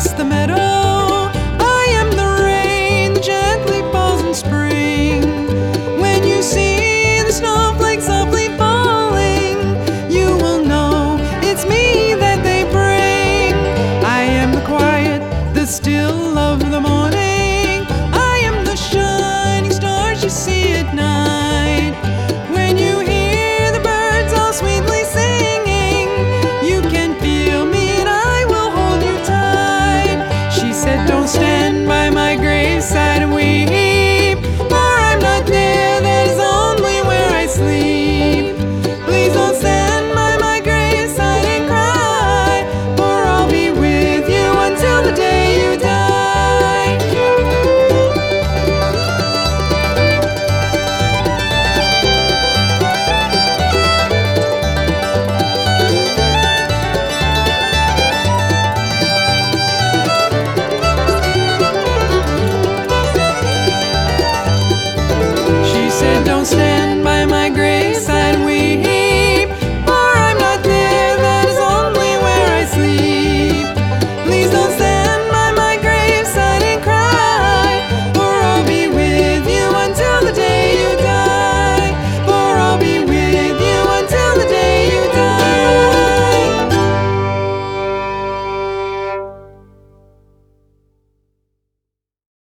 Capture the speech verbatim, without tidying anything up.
across the meadow. I am the rain that gently falls in spring. When you see the snowflakes softly falling, you will know it's me that they bring. I am the quiet, the still of the morning. I am the shining stars you see at night. When you hear the birds all sweetly singing, you can feel me and I will hold you tight. She said, don't stand